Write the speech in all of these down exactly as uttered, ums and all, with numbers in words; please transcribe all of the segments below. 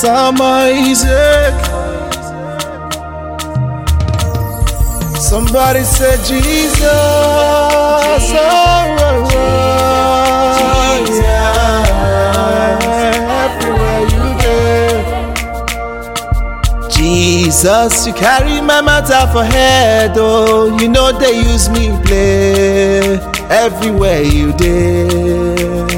Some Isaac. Somebody said Jesus. Oh, oh, oh, yeah. Everywhere you go, Jesus, you carry my matter for head. Oh, you know they use me play. Everywhere you did,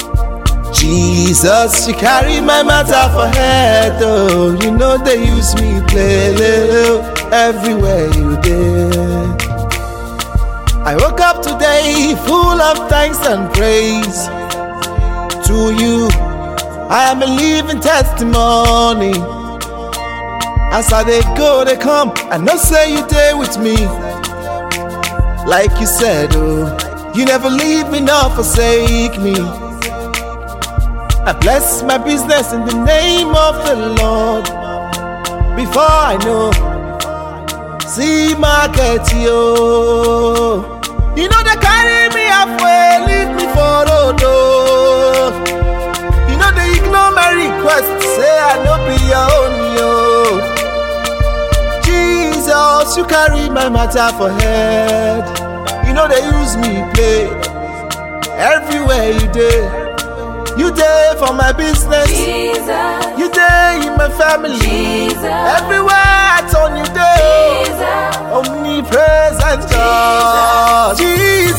Jesus, you carry my matter for head. Oh, you know they use me play. Everywhere you did, I woke up today full of thanks and praise to you. I am a living testimony. As I they go, they come, I know say you there with me. Like you said, oh, you never leave me nor forsake me. I bless my business in the name of the Lord. Before I know, see market yo. You know they carry me halfway, leave me for road. You know they ignore my request, say I no be your own yo. Jesus, you carry my matter for head. You know they use me play. Everywhere you did, you there for my business. Jesus. You there in my family. Jesus. Everywhere I turn you there. Jesus. Omnipresent God. Jesus.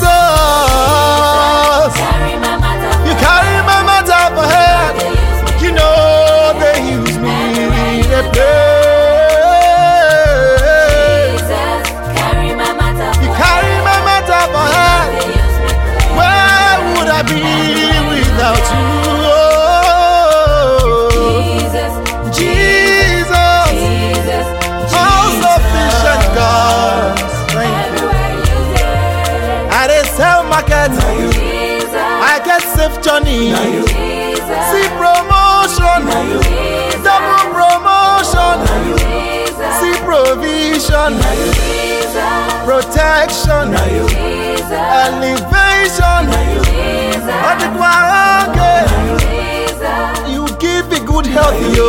Carry my matter. You carry my matter for head. You know they use me. They play. Jesus. Carry my matter. You carry my matter for head. Where would I be without you? Market, I get safe journey, see promotion, double promotion, see provision, protection, elevation. You give me good health, yo.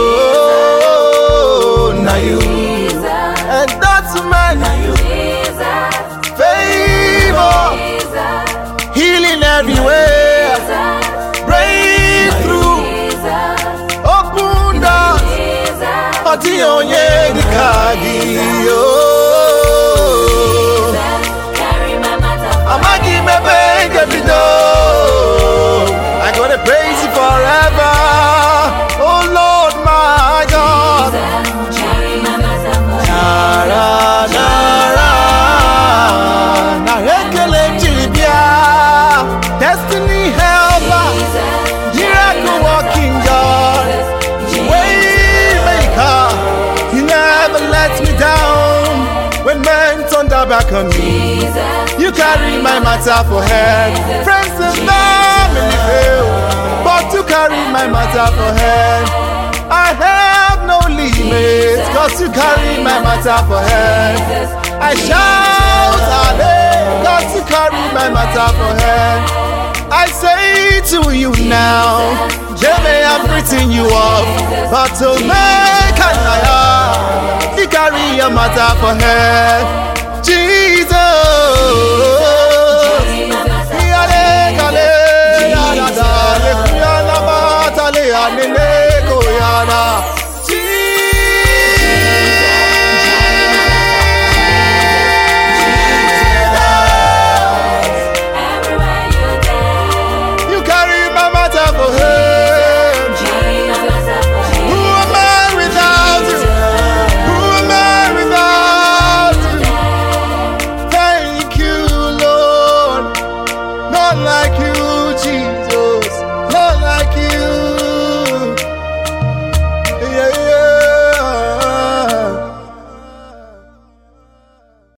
Now you, and that's man. Favor. Healing everywhere, breakthrough, open doors, Oti onye di kagi yo. Amagi me beg every door. I gotta praise you forever, oh Lord my God. Nara nara, narekele jibia. Destiny helper, miracle working God, way maker. You never let me down when men turn their back on me. You carry my matter for head. Friends and family fail, but you carry my matter for head. I have no limits, cause you carry my matter for head. I shout hallelujah, cause you carry my matter for head. I say to you now, they may have written you off, but to make a liar, you carry your matter for head. Jesus.